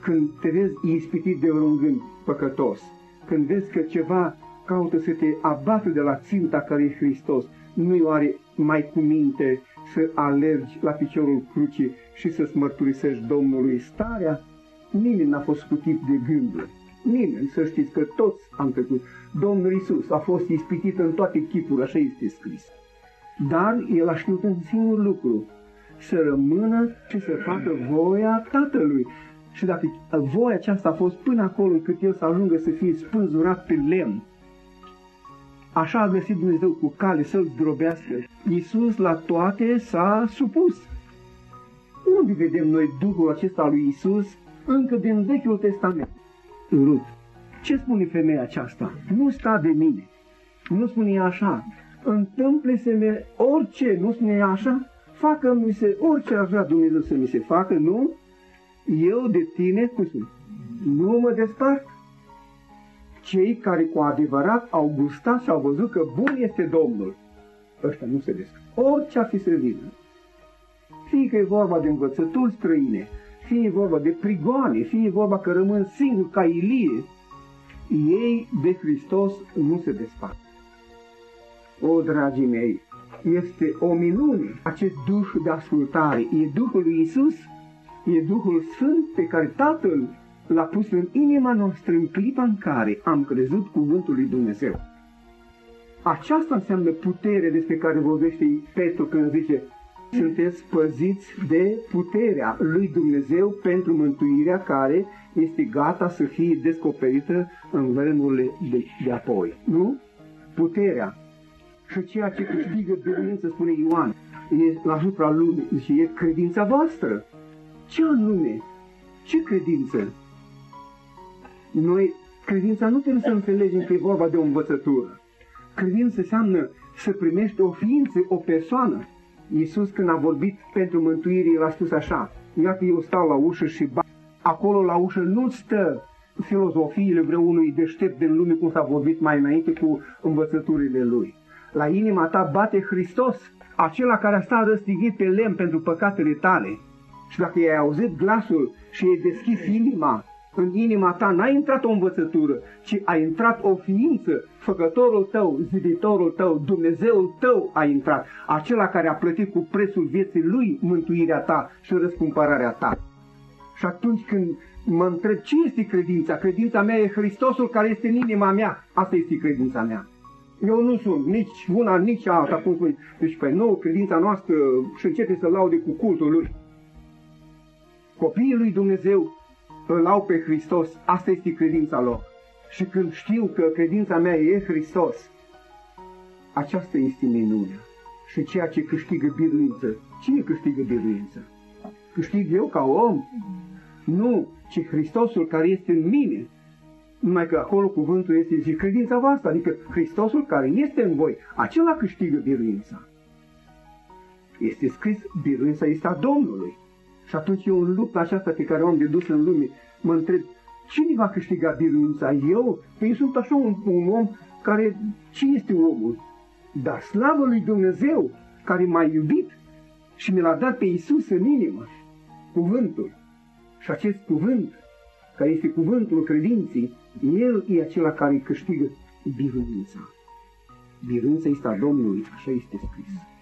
când te vezi ispitit de un gând păcătos, când vezi că ceva caută să te abată de la ținta care e Hristos, nu-i oare mai cu minte să alergi la piciorul crucii și să-ți mărturisești Domnului starea? Nimeni n-a fost scutit de gânduri. Nimeni, să știți că toți am trecut. Domnul Iisus a fost ispitit în toate chipurile, așa este scris. Dar El a știut un singur lucru, să rămână și să facă voia Tatălui. Și dacă voia aceasta a fost până acolo încât El să ajungă să fie spânzurat pe lemn, așa a găsit Dumnezeu cu cale să-L zdrobească. Iisus la toate s-a supus. Unde vedem noi Duhul acesta al lui Iisus? Încă din Vechiul Testament. Rut. Ce spune femeia aceasta? Nu sta de mine. Nu spune ea așa. Întâmple-se-mi orice, nu spune ea așa? Facă-mi se orice ar vrea Dumnezeu să mi se facă, nu? Eu de tine, cum spune? Nu mă despart. Cei care cu adevărat au gustat și au văzut că bun este Domnul, ăștia nu se descurcă. Orice ar fi să vină. Fie că e vorba de învățături străine, fie e vorba de prigoane, fie e vorba că rămân singuri ca Ilie, ei de Hristos nu se despart. O, dragii mei, este o minune acest duh de ascultare. E Duhul lui Iisus, e Duhul Sfânt pe care Tatăl l-a pus în inima noastră în clipa în care am crezut cuvântul lui Dumnezeu. Aceasta înseamnă putere despre care vorbește Petru când zice: sunteți păziți de puterea lui Dumnezeu pentru mântuirea care este gata să fie descoperită în vremurile de apoi. Nu? Puterea. Și ceea ce câștigă biruință, spune Ioan, e asupra lumii, zice, e credința voastră. Ce anume? Ce credință? Noi, credința nu trebuie să înțelegem că e vorba de o învățătură. Credință înseamnă să primești o ființă, o persoană. Iisus, când a vorbit pentru mântuire, El a spus așa: iată, eu stau la ușă și bat. Acolo la ușă nu stă filozofiile vreunui deștept din lume, cum s-a vorbit mai înainte cu învățăturile Lui. La inima ta bate Hristos, acela care a stat răstignit pe lemn pentru păcatele tale. Și dacă i-ai auzit glasul și i-ai deschis inima, în inima ta n-a intrat o învățătură, ci a intrat o ființă, făcătorul tău, ziditorul tău, Dumnezeul tău a intrat, acela care a plătit cu prețul vieții Lui mântuirea ta și răscumpărarea ta. Și atunci când mă întreb ce este credința, credința mea e Hristosul care este în inima mea, asta este credința mea. Eu nu sunt nici una, nici alta, cum spui. Deci pe nou credința noastră și începe să laude cu cultul Lui. Copiii lui Dumnezeu îl au pe Hristos, asta este credința lor. Și când știu că credința mea e Hristos, aceasta este minunea. Și ceea ce câștigă biruință, cine câștigă biruință? Câștig eu ca om? Nu, ci Hristosul care este în mine. Numai că acolo cuvântul este și credința voastră, adică Hristosul care este în voi, acela câștigă biruința. Este scris, biruința este a Domnului. Și atunci eu în lupta aceasta pe care o am de dus în lume, mă întreb, cine va câștiga biruința? Eu? Eu sunt așa un om care, ce este omul? Dar slavă lui Dumnezeu care m-a iubit și mi l-a dat pe Iisus în inimă, cuvântul. Și acest cuvânt, care este cuvântul credinței, El e acela care câștigă biruința. Biruința este a Domnului, așa este scris.